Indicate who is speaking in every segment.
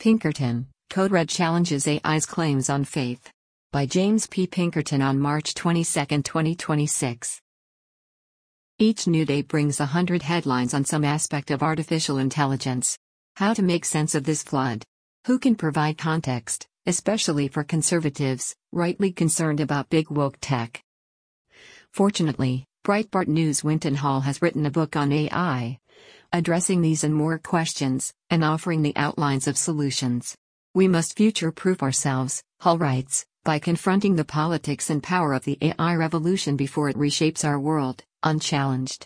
Speaker 1: Pinkerton, Code Red challenges AI's claims on faith. By James P. Pinkerton on March 22, 2026. Each new day brings 100 headlines on some aspect of artificial intelligence. How to make sense of this flood? Who can provide context, especially for conservatives, rightly concerned about big woke tech? Fortunately, Breitbart News' Winton Hall has written a book on AI, addressing these and more questions, and offering the outlines of solutions. We must future-proof ourselves, Hall writes, by confronting the politics and power of the AI revolution before it reshapes our world, unchallenged.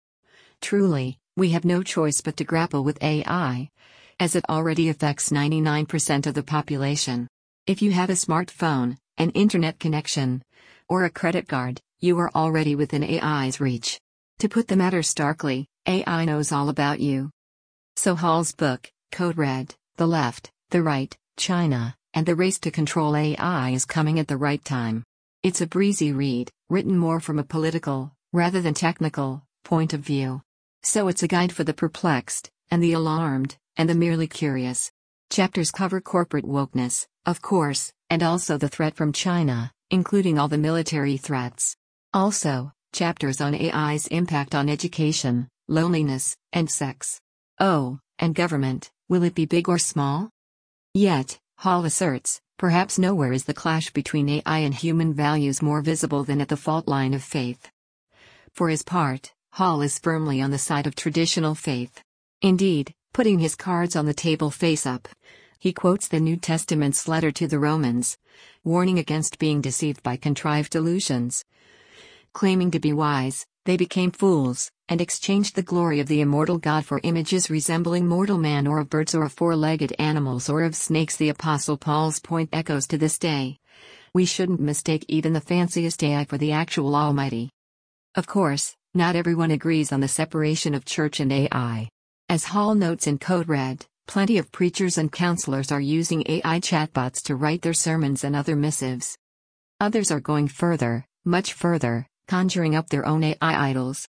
Speaker 1: Truly, we have no choice but to grapple with AI, as it already affects 99% of the population. If you have a smartphone, an internet connection, or a credit card, you are already within AI's reach. To put the matter starkly, AI knows all about you. So Hall's book, Code Red, The Left, the Right, China, and the Race to Control AI is coming at the right time. It's a breezy read, written more from a political, rather than technical, point of view. So it's a guide for the perplexed, and the alarmed, and the merely curious. Chapters cover corporate wokeness, of course, and also the threat from China, including all the military threats. Also, chapters on AI's impact on education, loneliness, and sex. Oh, and government, will it be big or small? Yet, Hall asserts, perhaps nowhere is the clash between AI and human values more visible than at the fault line of faith. For his part, Hall is firmly on the side of traditional faith. Indeed, putting his cards on the table face up, he quotes the New Testament's letter to the Romans, warning against being deceived by contrived delusions. Claiming to be wise, they became fools, and exchanged the glory of the immortal God for images resembling mortal man or of birds or of four-legged animals or of snakes. The Apostle Paul's point echoes to this day. We shouldn't mistake even the fanciest AI for the actual Almighty. Of course, not everyone agrees on the separation of church and AI. As Hall notes in Code Red, plenty of preachers and counselors are using AI chatbots to write their sermons and other missives. Others are going further, much further, conjuring up their own AI idols.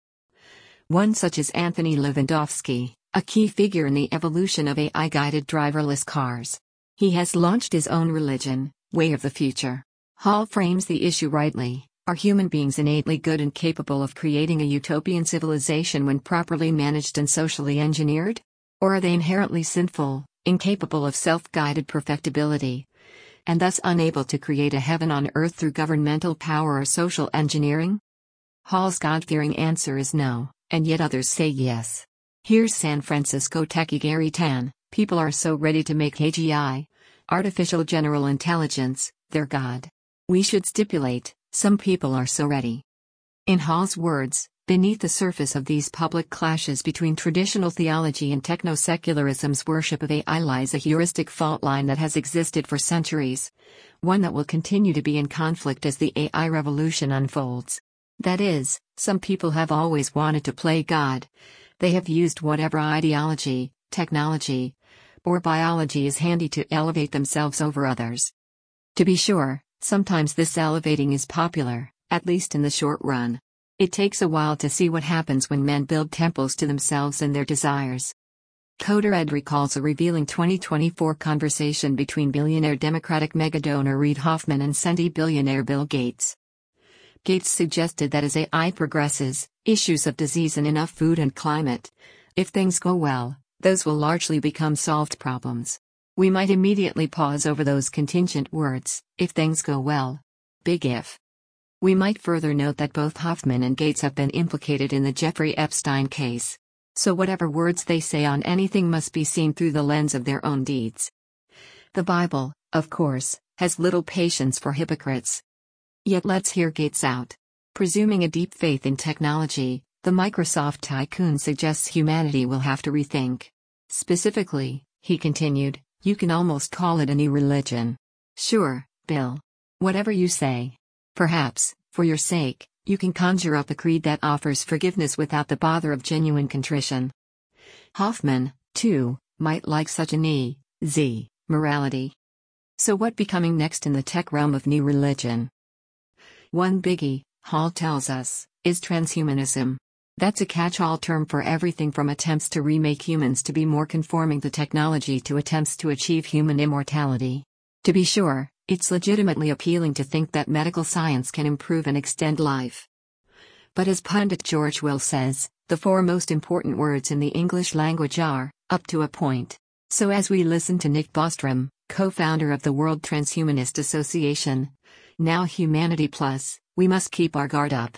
Speaker 1: One such is Anthony Lewandowski, a key figure in the evolution of AI-guided driverless cars. He has launched his own religion, Way of the Future. Hall frames the issue rightly. Are human beings innately good and capable of creating a utopian civilization when properly managed and socially engineered? Or are they inherently sinful, incapable of self-guided perfectibility, and thus unable to create a heaven on earth through governmental power or social engineering? Hall's God-fearing answer is no, and yet others say yes. Here's San Francisco techie Gary Tan: people are so ready to make AGI, artificial general intelligence, their God. We should stipulate, some people are so ready. In Hall's words, beneath the surface of these public clashes between traditional theology and techno-secularism's worship of AI lies a heuristic fault line that has existed for centuries, one that will continue to be in conflict as the AI revolution unfolds. That is, some people have always wanted to play God. They have used whatever ideology, technology, or biology is handy to elevate themselves over others. To be sure, sometimes this elevating is popular, at least in the short run. It takes a while to see what happens when men build temples to themselves and their desires. Code Red recalls a revealing 2024 conversation between billionaire Democratic megadonor Reid Hoffman and centi-billionaire Bill Gates. Gates suggested that as AI progresses, issues of disease and enough food and climate, if things go well, those will largely become solved problems. We might immediately pause over those contingent words, if things go well. Big if. We might further note that both Hoffman and Gates have been implicated in the Jeffrey Epstein case. So whatever words they say on anything must be seen through the lens of their own deeds. The Bible, of course, has little patience for hypocrites. Yet let's hear Gates out. Presuming a deep faith in technology, the Microsoft tycoon suggests humanity will have to rethink. Specifically, he continued, you can almost call it a new religion. Sure, Bill. Whatever you say. Perhaps, for your sake, you can conjure up a creed that offers forgiveness without the bother of genuine contrition. Hoffman, too, might like such an E.Z. morality. So what becoming next in the tech realm of new religion? One biggie, Hall tells us, is transhumanism. That's a catch-all term for everything from attempts to remake humans to be more conforming to technology to attempts to achieve human immortality. To be sure, it's legitimately appealing to think that medical science can improve and extend life. But as pundit George Will says, the four most important words in the English language are, up to a point. So as we listen to Nick Bostrom, co-founder of the World Transhumanist Association, now Humanity Plus, we must keep our guard up.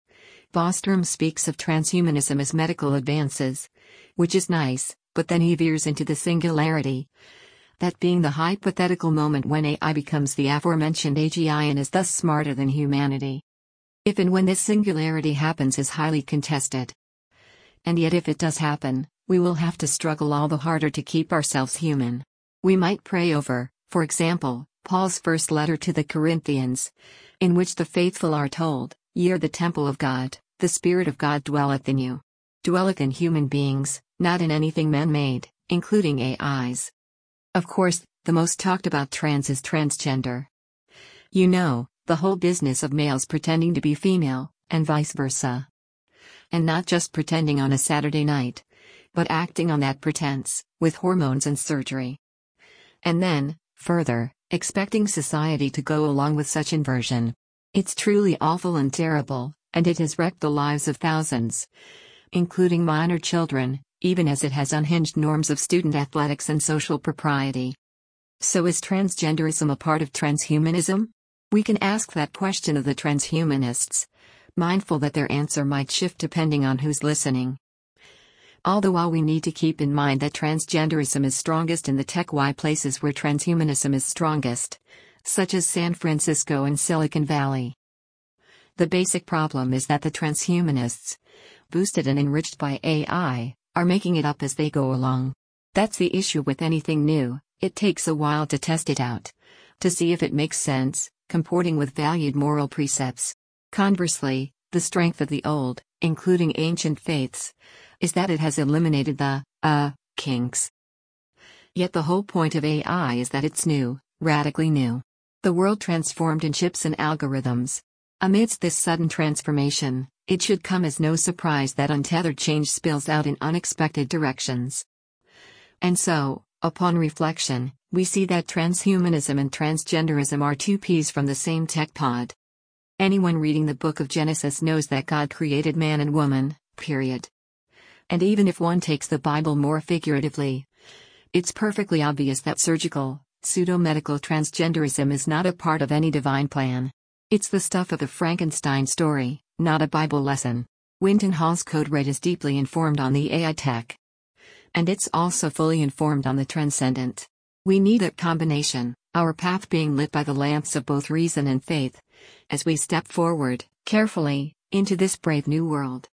Speaker 1: Bostrom speaks of transhumanism as medical advances, which is nice, but then he veers into the singularity. That being the hypothetical moment when AI becomes the aforementioned AGI and is thus smarter than humanity. If and when this singularity happens is highly contested. And yet if it does happen, we will have to struggle all the harder to keep ourselves human. We might pray over, for example, Paul's first letter to the Corinthians, in which the faithful are told, "Ye are the temple of God, the Spirit of God dwelleth in you." Dwelleth in human beings, not in anything man-made, including AIs. Of course, the most talked about trans is transgender. You know, the whole business of males pretending to be female, and vice versa. And not just pretending on a Saturday night, but acting on that pretense, with hormones and surgery. And then, further, expecting society to go along with such inversion. It's truly awful and terrible, and it has wrecked the lives of thousands, including minor children, even as it has unhinged norms of student athletics and social propriety. So is transgenderism a part of transhumanism? We can ask that question of the transhumanists, mindful that their answer might shift depending on who's listening. All the while we need to keep in mind that transgenderism is strongest in the tech-y places where transhumanism is strongest, such as San Francisco and Silicon Valley. The basic problem is that the transhumanists, boosted and enriched by AI, are making it up as they go along. That's the issue with anything new, it takes a while to test it out, to see if it makes sense, comporting with valued moral precepts. Conversely, the strength of the old, including ancient faiths, is that it has eliminated the, kinks. Yet the whole point of AI is that it's new, radically new. The world transformed in chips and algorithms. Amidst this sudden transformation, it should come as no surprise that untethered change spills out in unexpected directions. And so, upon reflection, we see that transhumanism and transgenderism are two peas from the same tech pod. Anyone reading the book of Genesis knows that God created man and woman, period. And even if one takes the Bible more figuratively, it's perfectly obvious that surgical, pseudo-medical transgenderism is not a part of any divine plan. It's the stuff of the Frankenstein story, not a Bible lesson. Winton Hall's Code Red is deeply informed on the AI tech. And it's also fully informed on the transcendent. We need that combination, our path being lit by the lamps of both reason and faith, as we step forward, carefully, into this brave new world.